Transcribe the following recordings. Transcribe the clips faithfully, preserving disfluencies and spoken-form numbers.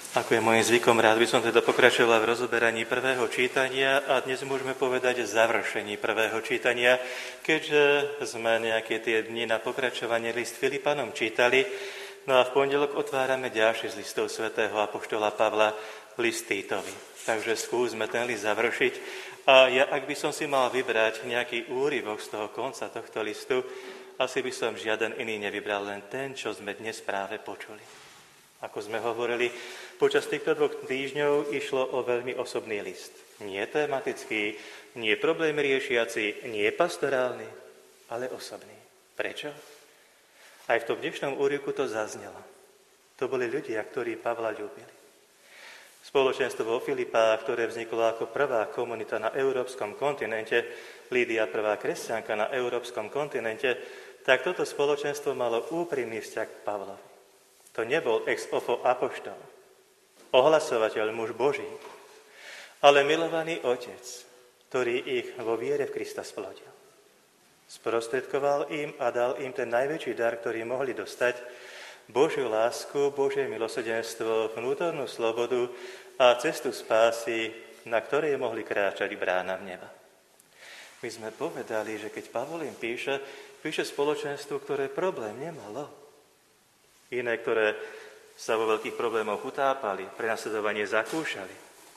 Ako je môjim zvykom, rád by som teda pokračoval v rozoberaní prvého čítania a dnes môžeme povedať završení prvého čítania, keďže sme nejaké tie dni na pokračovanie list Filipanom čítali, no a v pondelok otvárame ďalší z listov svätého apoštola Pavla, list Týtovi. Takže skúsme ten list završiť a ja, ak by som si mal vybrať nejaký úryvok z toho konca tohto listu, asi by som žiaden iný nevybral, len ten, čo sme dnes práve počuli. Ako sme hovorili, počas týchto dvoch týždňov išlo o veľmi osobný list. Nie tematický, nie problém riešiaci, nie pastorálny, ale osobný. Prečo? Aj v tom dnešnom úryvku to zaznelo. To boli ľudia, ktorí Pavla ľúbili. Spoločenstvo vo Filipách, ktoré vzniklo ako prvá komunita na európskom kontinente, Lídia prvá kresťanka na európskom kontinente, tak toto spoločenstvo malo úprimný vzťah k Pavlovi. To nebol ex ofo apoštol, ohlasovateľ muž Boží, ale milovaný otec, ktorý ich vo viere v Krista splodil. Sprostredkoval im a dal im ten najväčší dar, ktorý mohli dostať, Božiu lásku, Božie milosrdenstvo, vnútornú slobodu a cestu spásy, na ktorej mohli kráčať bránam neba. My sme povedali, že keď Pavol im píše, píše spoločenstvu, ktoré problém nemalo. Iné, ktoré sa vo veľkých problémoch utápali, prenasledovanie zakúšali,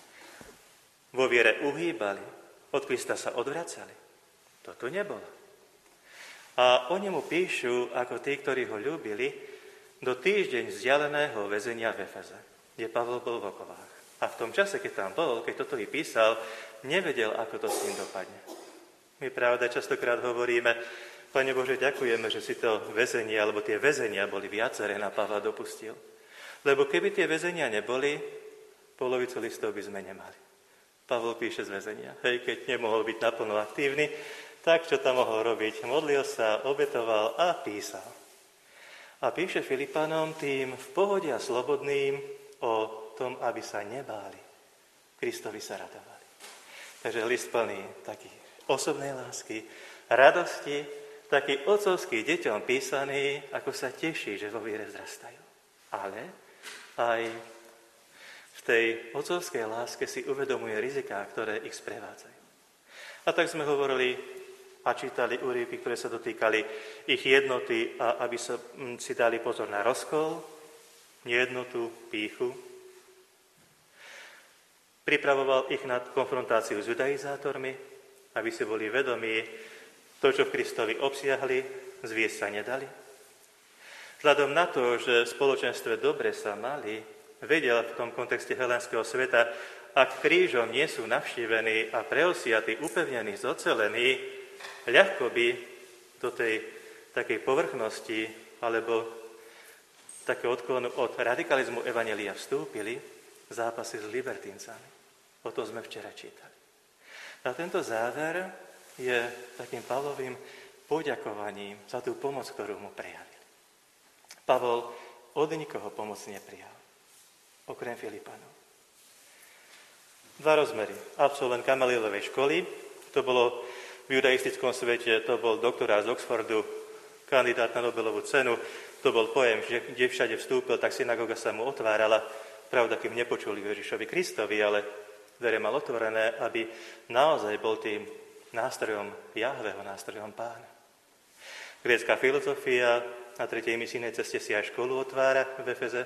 vo viere uhýbali, od Krista sa odvracali. Toto nebolo. A oni mu píšu, ako tí, ktorí ho ľúbili, do týždeň vzdialeného väzenia v Efeze, kde Pavol bol v okovách. A v tom čase, keď tam bol, keď toto vypísal, nevedel, ako to s ním dopadne. My pravda častokrát hovoríme, Pane Bože, ďakujeme, že si to väzenie, alebo tie väzenia boli viaceré, na Pavla dopustil. Lebo keby tie väzenia neboli, polovicu listov by sme nemali. Pavol píše z väzenia. Hej, keď nemohol byť naplno aktívny, tak čo tam mohol robiť? Modlil sa, obetoval a písal. A píše Filipanom tým v pohode a slobodným o tom, aby sa nebáli. Kristovi sa radovali. Takže list plný takých osobnej lásky, radosti, taký otcovský deťom písaný, ako sa teší, že vo viere vzrastajú. Ale aj v tej otcovskej láske si uvedomuje riziká, ktoré ich sprevádzajú. A tak sme hovorili a čítali úryvky, ktoré sa dotýkali ich jednoty a aby sa, si dali pozor na rozkol, nejednotu, pýchu. Pripravoval ich na konfrontáciu s judaizátormi, aby si boli vedomí, to, čo v Kristovi obsiahli, zviesť sa nedali. Vzhľadom na to, že v spoločenstve dobre sa mali, vedel v tom kontexte helenského sveta, ak krížom nie sú navštívení a preosiatí, upevnení, zocelení, ľahko by do tej takej povrchnosti alebo takého odklonu od radikalizmu evanjelia vstúpili zápasy s libertíncami. O tom sme včera čítali. A tento záver je takým Pavlovým poďakovaním za tú pomoc, ktorú mu prejavili. Pavol od nikoho pomoc neprijal, okrem Filipanov. Dva rozmery. Absolvent Gamalielovej školy, to bolo v judaistickom svete, to bol doktorát z Oxfordu, kandidát na Nobelovú cenu, to bol pojem, že kde všade vstúpil, tak synagóga sa mu otvárala. Pravda, kým nepočuli Ježišovi Kristovi, ale dvere mal otvorené, aby naozaj bol tým nástrojom Jahveho, nástrojom Pána. Grécka filozofia na tretej misijnej ceste si aj školu otvára v Efeze.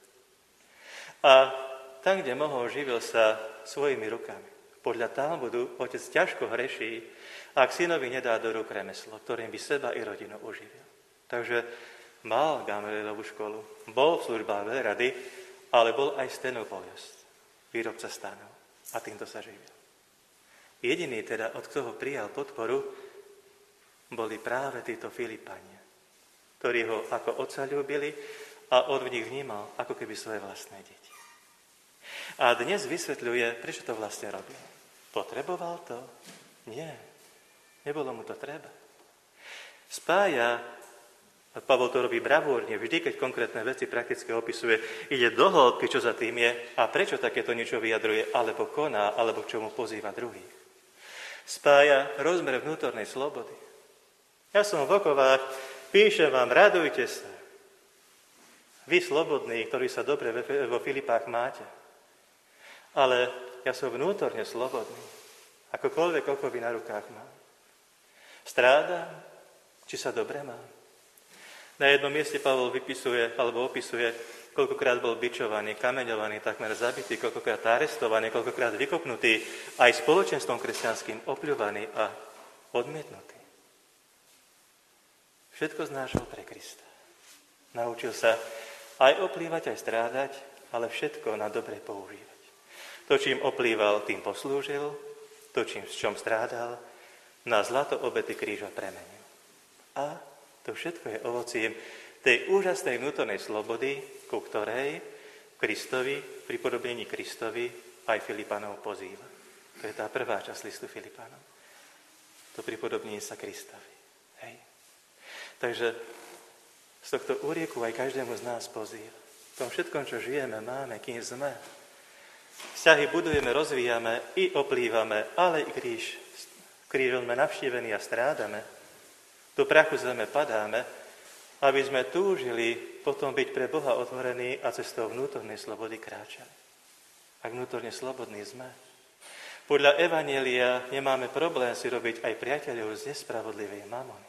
A tam, kde mohol, živil sa svojimi rukami. Podľa Talmudu otec ťažko hreší, ak synovi nedá do rúk remeslo, ktorým by seba i rodinu uživil. Takže mal Gamalielovú školu, bol v službách veľrady, ale bol aj stenopoľosť, výrobca stanov. A týmto sa živil. Jediný teda, od koho prijal podporu, boli práve títo Filipania, ktorí ho ako otca ľúbili a on v nich vnímal ako keby svoje vlastné deti. A dnes vysvetľuje, prečo to vlastne robil. Potreboval to? Nie. Nebolo mu to treba. Spája, a Pavol to robí bravúrne, vždy, keď konkrétne veci prakticky opisuje, ide do hĺbky, čo za tým je a prečo takéto niečo vyjadruje, alebo koná, alebo k čomu pozýva druhých. Spája rozmer vnútornej slobody. Ja som v okovách, píšem vám, radujte sa. Vy slobodní, ktorí sa dobre vo Filipách máte. Ale ja som vnútorne slobodný. Akokoľvek okovy na rukách mám. Strádam, či sa dobre mám. Na jednom mieste Pavol vypisuje, alebo opisuje, koľkokrát bol bičovaný, kameňovaný, takmer zabitý, koľkokrát arestovaný, koľkokrát vykopnutý, aj spoločenstvom kresťanským opľúvaný a odmietnutý. Všetko znášal pre Krista. Naučil sa aj oplývať, aj strádať, ale všetko na dobre používať. To, čím oplýval, tým poslúžil, to, čím, s čom strádal, na zlato obety kríža premenil. A to všetko je ovocím tej úžasnej vnútornej slobody, ku ktorej Kristovi, pri podobnení Kristovi, aj Filipanov pozýva. To je tá prvá časť listu Filipanom. To pripodobnenie sa Kristovi. Hej. Takže z tohto úrieku aj každému z nás pozýva. V tom všetkom, čo žijeme, máme, kým sme. Vzťahy budujeme, rozvíjame i oplývame, ale i kríž. Krížom sme navštívení a strádame. Do prachu zeme padáme, aby sme túžili potom byť pre Boha otvorení a cestou vnútornej slobody kráčali. Ak vnútorne slobodní sme. Podľa Evanjelia nemáme problém si robiť aj priateľov z nespravodlivej mamony.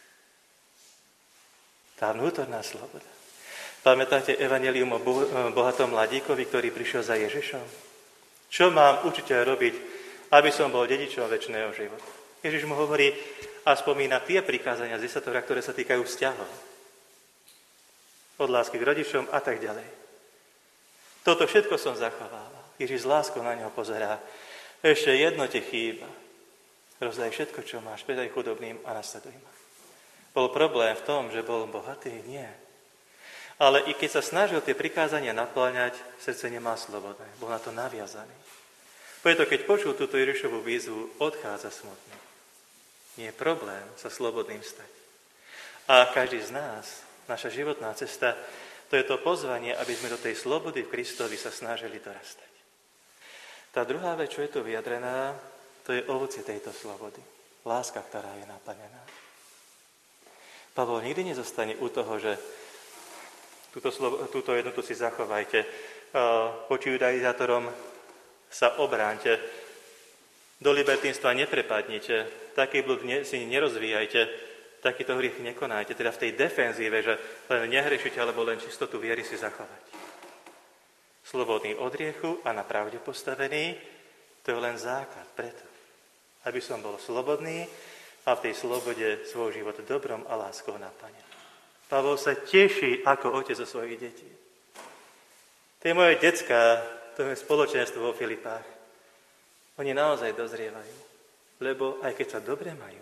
Tá vnútorná sloboda. Pamätáte Evanjelium o bohatom mladíkovi, ktorý prišiel za Ježišom? Čo mám učiteľ robiť, aby som bol dedičom večného života? Ježiš mu hovorí a spomína tie prikázania z desatora, ktoré sa týkajú vzťahov. Od lásky k rodičom a tak ďalej. Toto všetko som zachovával. Ježiš s láskou na neho pozerá. Ešte jedno ti chýba. Rozdaj všetko, čo máš, predaj chudobným a nasleduj ma. Bol problém v tom, že bol bohatý? Nie. Ale i keď sa snažil tie prikázania naplňať, srdce nemá slobodné. Bol na to naviazaný. Preto, keď počul túto Ježišovú výzvu, odchádza smutný. Nie je problém sa slobodným stať. A každý z nás, naša životná cesta, to je to pozvanie, aby sme do tej slobody v Kristovi sa snažili dorastať. Tá druhá vec, čo je tu vyjadrená, to je ovocie tejto slobody. Láska, ktorá je naplnená. Pavol nikdy nezostane u toho, že túto, slovo, túto jednotu si zachovajte, voči judaizátorom sa obránte, do libertínstva neprepadnite, taký blud ne, si nerozvíjajte, takýto hriech nekonajte, teda v tej defenzíve, že len nehrešite, alebo len čistotu viery si zachovať. Slobodný od hriechu a na pravde postavený, to je len základ preto, aby som bol slobodný a v tej slobode svoj život dobrom a láskou naplnil. Pavol sa teší ako otec zo svojich detí. Tie moje decká, to je spoločenstvo vo Filipách, oni naozaj dozrievajú, lebo aj keď sa dobre majú,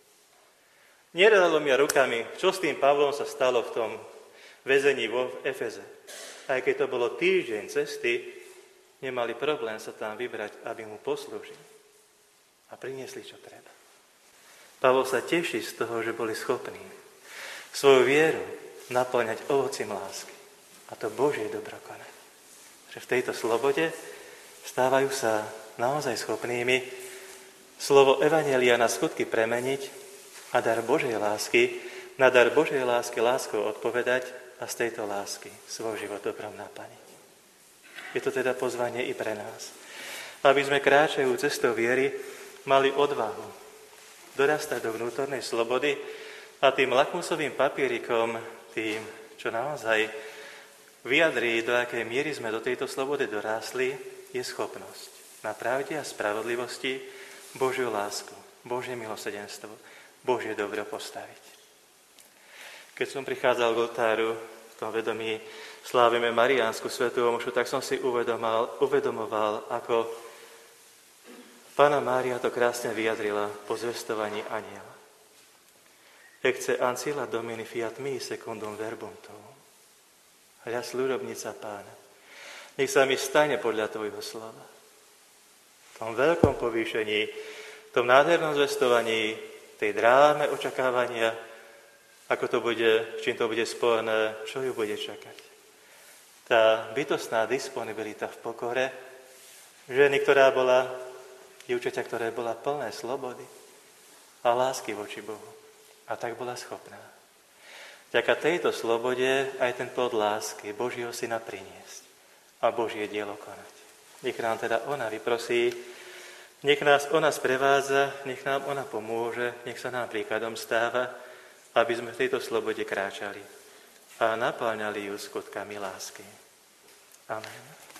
nerelomia rukami, čo s tým Pavlom sa stalo v tom väzení vo Efeze. Aj keď to bolo týždeň cesty, nemali problém sa tam vybrať, aby mu poslúžili. A priniesli, čo treba. Pavol sa teší z toho, že boli schopní svoju vieru naplňať ovocím lásky. A to Božie dobro konať. Že v tejto slobode stávajú sa naozaj schopnými slovo Evanjelia na skutky premeniť a dar Božej lásky, na dar Božej lásky láskou odpovedať a z tejto lásky svoj život dobrom naplniť. Je to teda pozvanie i pre nás, aby sme kráčajú cestou viery mali odvahu dorastať do vnútornej slobody a tým lakmusovým papierikom, tým, čo naozaj vyjadrí, do akej miery sme do tejto slobody dorásli, je schopnosť na pravde a spravodlivosti Božiu lásku, Božie milosrdenstvo, Božie dobro postaviť. Keď som prichádzal k oltáru, v tom vedomí slávime Mariánsku svätú omšu, tak som si uvedomal, uvedomoval, ako Panna Mária to krásne vyjadrila po zvestovaní anjela. Ecce ancilla Domini fiat mi secundum verbum tuum. Hľa služobnica Pána. Nech sa mi stane podľa tvojho slova. V tom veľkom povýšení, v tom nádhernom zvestovaní, tej dráme očakávania, ako to bude, čím to bude spojené, čo ju bude čakať. Tá bytostná disponibilita v pokore, ženy, ktorá bola, dievčaťa, ktoré bola plné slobody a lásky voči Bohu. A tak bola schopná. vďaka tejto slobode aj ten plod lásky Božieho Syna priniesť a Božie dielo konať. Nech nám teda ona vyprosí, nech nás ona sprevádza, nech nám ona pomôže, nech sa nám príkladom stáva, aby sme v tejto slobode kráčali a napáľňali ju skutkami lásky. Amen.